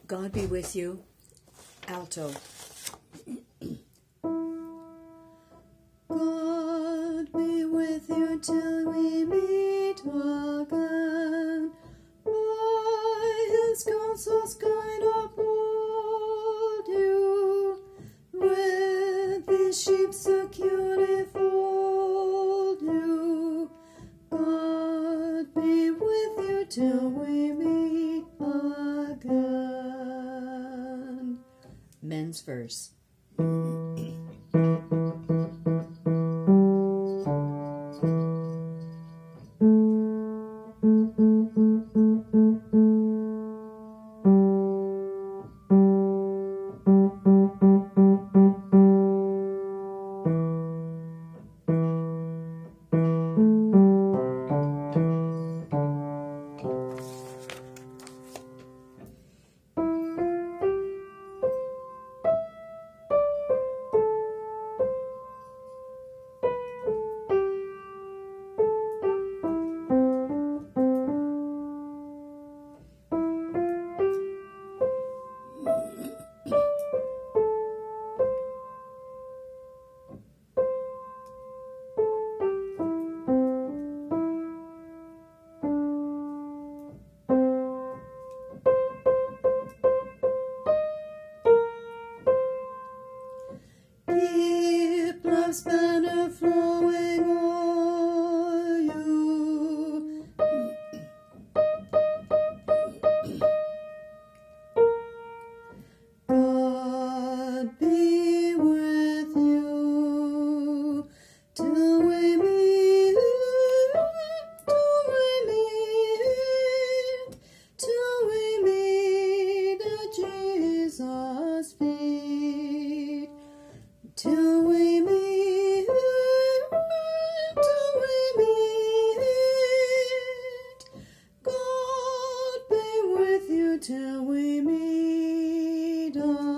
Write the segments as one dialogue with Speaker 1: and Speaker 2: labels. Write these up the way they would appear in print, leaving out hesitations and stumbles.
Speaker 1: God be with you, alto.
Speaker 2: God be with you till we meet again. By his counsel's guide uphold you, with his sheep securely fold you. God be with you till we meet again.
Speaker 1: Men's verse.
Speaker 2: Keep love's banner flowing o'er you. God be with you till we meet, till we meet at Jesus' feet. Till we meet, God be with you till we meet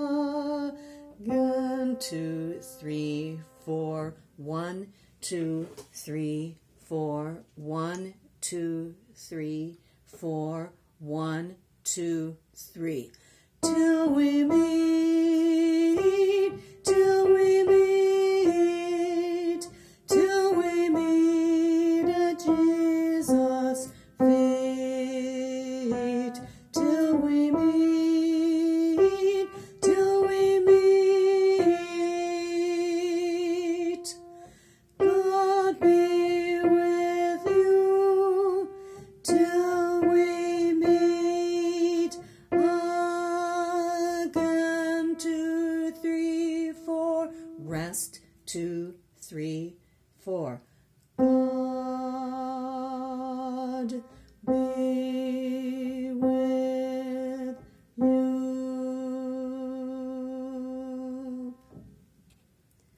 Speaker 2: again.
Speaker 1: 2, 3, 4. 1, 2, 3, 4. 1, 2, 3, 4. 1, 2, 3.
Speaker 2: Till we meet, till we meet, till we meet at Jesus' feet. Till we meet, till we meet. God be with you till we meet again. 2, 3, 4.
Speaker 1: Rest. 2, 3, 4.